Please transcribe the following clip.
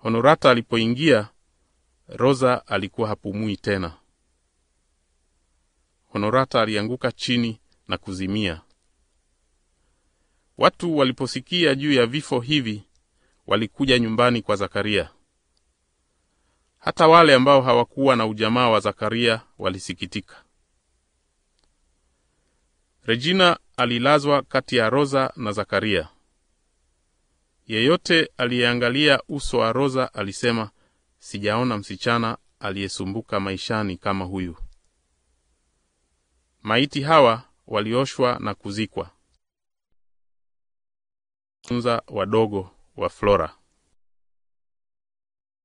Honorata alipoingia, Rosa alikuwa hapumui tena. Honorata alianguka chini na kuzimia. Watu waliposikia juu ya vifo hivi, walikuja nyumbani kwa Zakaria. Hata wale ambao hawakuwa na ujamaa wa Zakaria walisikitika. Regina alilazwa kati ya Rosa na Zakaria. Yeyote aliyeangalia uso wa Rosa alisema, sijaona msichana aliyesumbuka maishani kama huyu. Maiti hawa walioshwa na kuzikwa. Wadogo wa Flora.